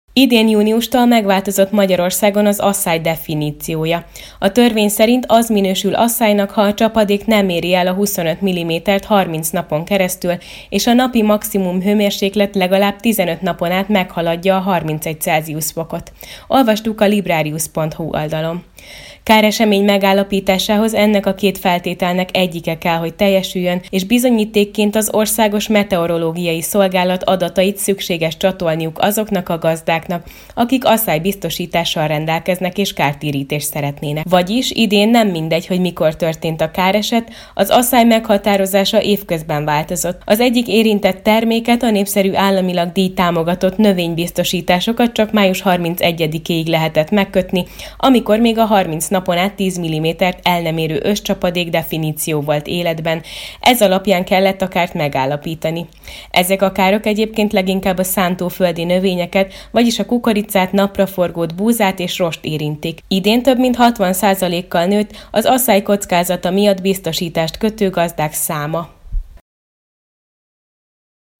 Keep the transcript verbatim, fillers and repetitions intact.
Idén júniustól megváltozott Magyarországon az asszály definíciója. A törvény szerint az minősül asszálynak, ha a csapadék nem éri el a huszonöt millimétert harminc napon keresztül, és a napi maximum hőmérséklet legalább tizenöt napon át meghaladja a harmincegy Celsius fokot. Olvastuk a librarius pont hu oldalon. Káresemény megállapításához ennek a két feltételnek egyike kell, hogy teljesüljön, és bizonyítékként az Országos Meteorológiai Szolgálat adatait szükséges csatolniuk azoknak a gazdáknak, akik asszálybiztosítással rendelkeznek és kártérítést szeretnének. Vagyis idén nem mindegy, hogy mikor történt a káreset, az asszály meghatározása évközben változott. Az egyik érintett terméket, a népszerű államilag díjtámogatott növénybiztosításokat csak május harmincegyedikéig lehetett megkötni, amikor még a harminc napon át tíz millimétert el nem érő őscsapadék definíció volt életben. Ez alapján kellett a kárt megállapítani. Ezek a károk egyébként leginkább a szántóföldi növényeket, vagyis a kukoricát, napraforgót, búzát és rost érintik. Idén több mint hatvan százalékkal nőtt az asszály kockázata miatt biztosítást kötő gazdák száma.